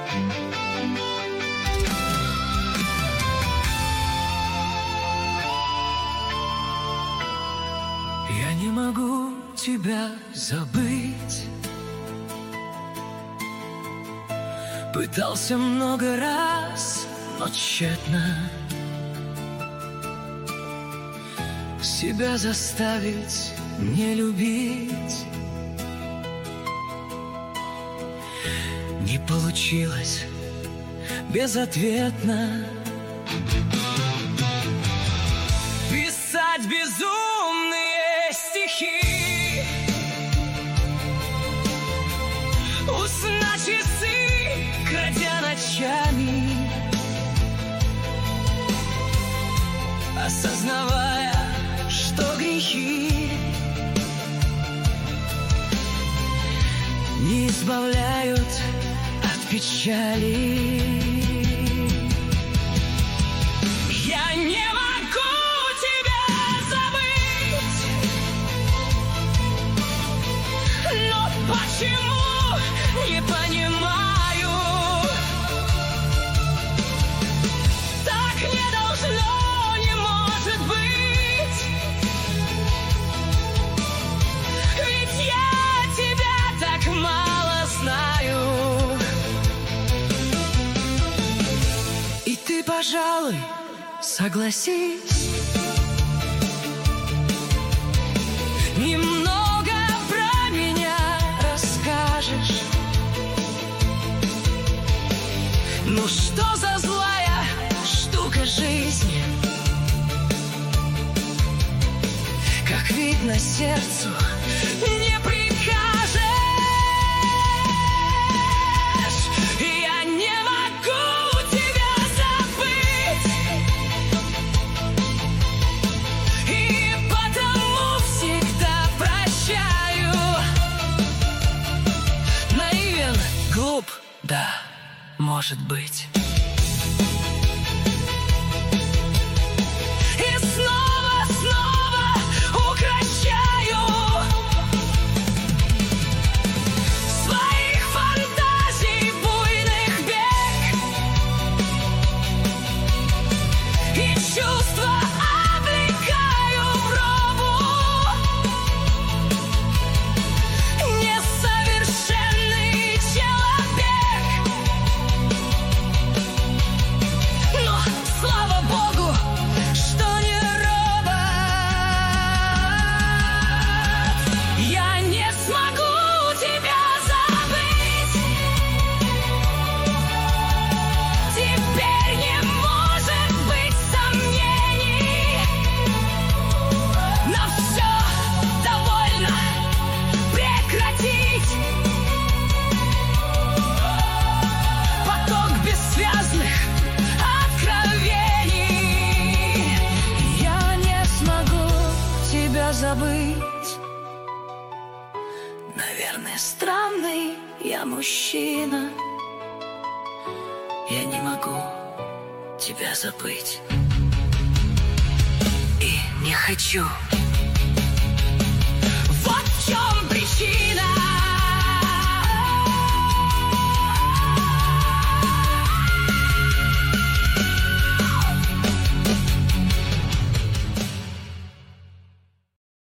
Я не могу тебя забыть. Пытался много раз, но тщетно себя заставить не любить. Не получилось безответно. Писать безумные стихи, уснуть часы, крадя ночами, осознавая, что грехи не избавляют от печали. Я не могу тебя забыть, но почему не понимаю? Так не должно, не может быть, ведь я тебя так мало знаю. И ты, пожалуй, согласись, немного про меня расскажешь. Ну что за злая штука жизнь, как видно, сердцу не прикажешь. Я не могу тебя забыть, и потому всегда прощаю. Наивен, глуп, да, может быть. И снова укращаю своих фантазий буйных бег, и чувства облекаю в робу. Несовершенный человек, но слава Богу, что не робот. Я не смогу тебя забыть, теперь не может быть сомнений. На все довольно прекратить поток бессвязных откровений. Я не смогу тебя забыть. Наверное, странный я мужчина. Я не могу тебя забыть и не хочу